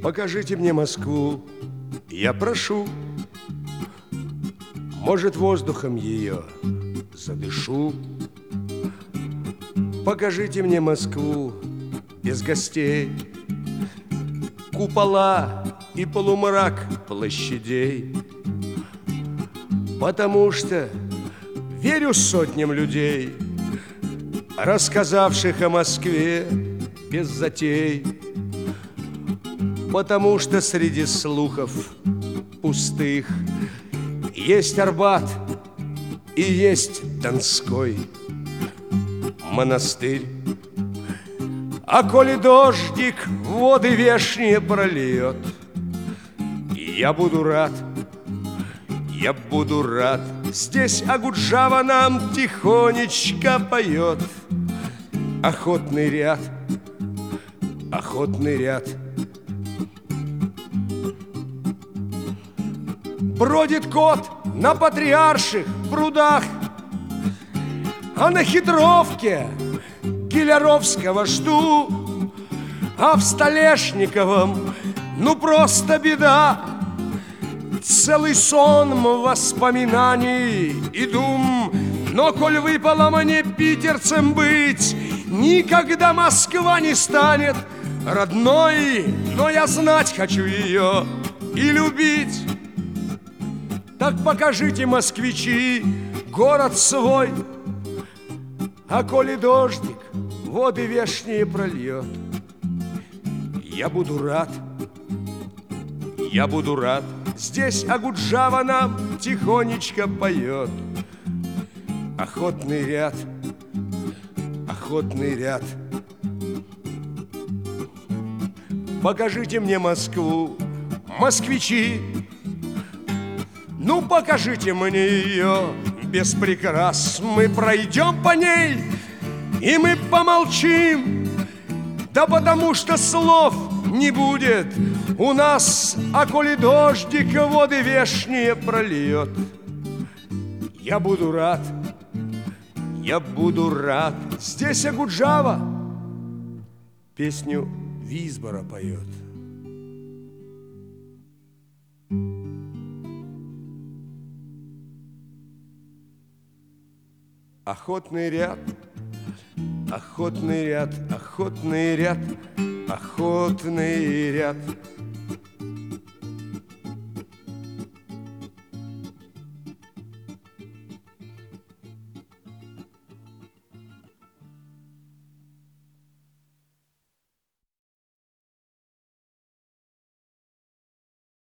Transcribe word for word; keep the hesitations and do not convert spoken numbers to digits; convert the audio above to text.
Покажите мне Москву, я прошу. Может, воздухом ее задышу. Покажите мне Москву без гостей, купола и полумрак площадей. Потому что верю сотням людей, рассказавших о Москве без затей. Потому что среди слухов пустых есть Арбат и есть Донской монастырь. А коли дождик воды вешние прольет, я буду рад, я буду рад. Здесь Акуджава нам тихонечко поет. Охотный ряд, охотный ряд. Бродит кот на Патриарших прудах, а на Хитровке Киляровского жду, а в Столешниковом ну просто беда. Целый сон воспоминаний и дум. Но коль выпало мне питерцем быть, никогда Москва не станет родной. Но я знать хочу ее и любить. Так покажите, москвичи, город свой. А коли дождик воды вешние прольет, я буду рад, я буду рад. Здесь Акуджава нам тихонечко поет. Охотный ряд, охотный ряд. Покажите мне Москву, москвичи. Ну, покажите мне ее без прикрас. Мы пройдем по ней, и мы помолчим. Да потому что слов не будет у нас. А коли дождик воды вешние прольет, я буду рад, я буду рад. Здесь Акуджава песню Визбора поет. Охотный ряд, охотный ряд, охотный ряд, охотный ряд.